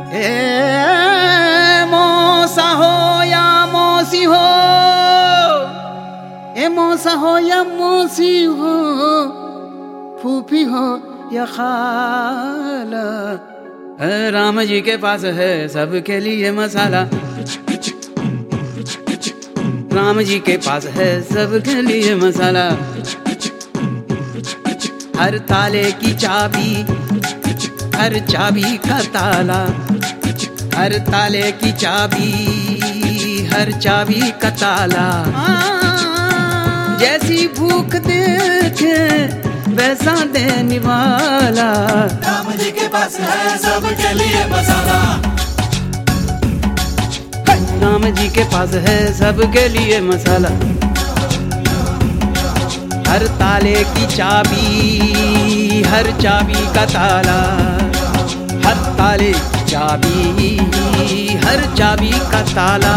मौसा हो या मौसी हो, मौसा हो या मौसी हो, फूफी हो या खाला, राम जी के पास है सबके लिए मसाला। राम जी के पास है सबके लिए मसाला। हर ताले की चाबी, हर चाबी का ताला, हर ताले की चाबी, हर चाबी का ताला। जैसी भूख देखे वैसा देने वाला, राम जी के पास है सबके लिए मसाला। राम जी के पास है सबके लिए मसाला। हर ताले की चाबी, हर चाबी का ताला, हर ताले की चाबी, हर चाबी का ताला।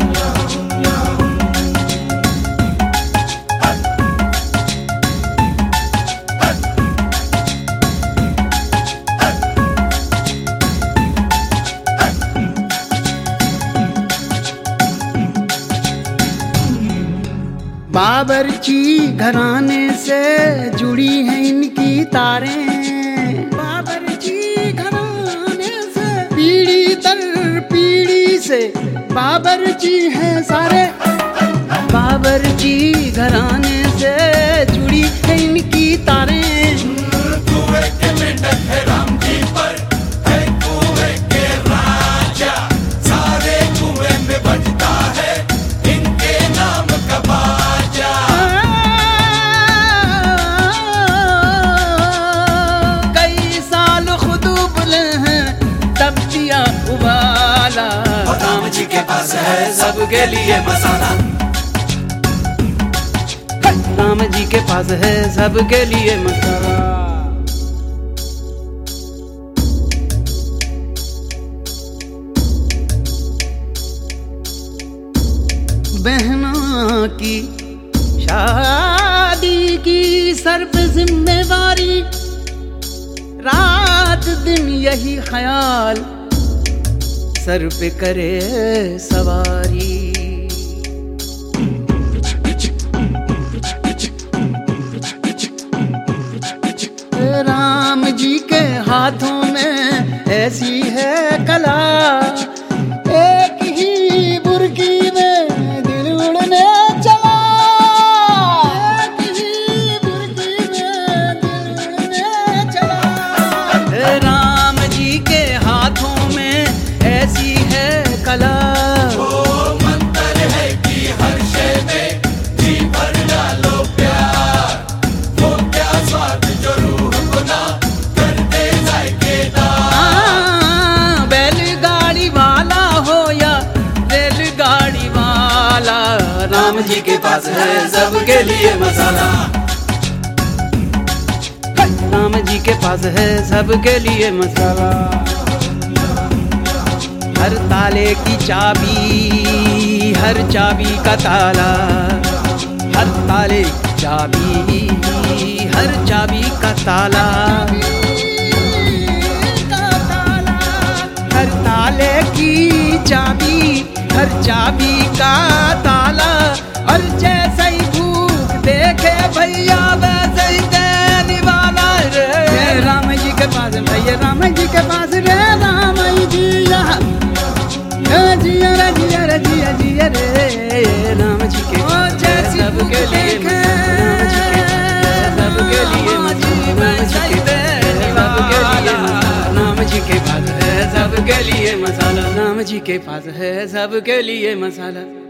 बाबरची घराने से जुड़ी हैं इनकी तारें। बाबरची घराने से पीढ़ी दर पीढ़ी से बाबरची हैं सारे। बाबरची घराने से जुड़ी हैं इनकी तारें। कुएं के मेंढक है राम जी पर, है कुएं के राजा। सारे कुएं में बजता है इनके नाम का बाजा। कई साल खुद उबले हैं तब दिया उबाला। और राम जी के पास है सबके लिए मसाला। राम जी के पास है सबके लिए मसाला। बहना की शादी की सर पे जिम्मेवारी, रात दिन यही ख्याल सर पे करे सवारी। राम जी के हाथों में ऐसी है कला, एक ही बुर्की में दिल उड़ने चला। एक ही बुर्की में दिल उड़ने चला। राम जी के हाथों में ऐसी है कला। वो मंत्र है कि हर शय में जी भर डालो प्यार। वो क्या स्वाद जो रूह को ना कर दे जायकेदार। बैलगाड़ी वाला हो या रेलगाड़ी वाला, राम जी के पास है सबके लिए मसाला। राम जी के पास है सबके लिए मसाला। हर ताले की चाबी, हर चाबी का ताला, हर ताले की चाबी, हर चाबी का ताला। हर ताले की चाबी, हर चाबी का ताला। और जैसे ही भूख देखे भैया वैसे ही देने वाला रे। राम जी के पास भैया, राम जी के पास रे। राम जी यहाँ जिया रे, जिया रे, जिया जिया रे। राम जी के सबके लिए राम जी के सबके लिए राम जी के पास है सबके लिए मसाला। राम जी के पास है सबके लिए मसाला।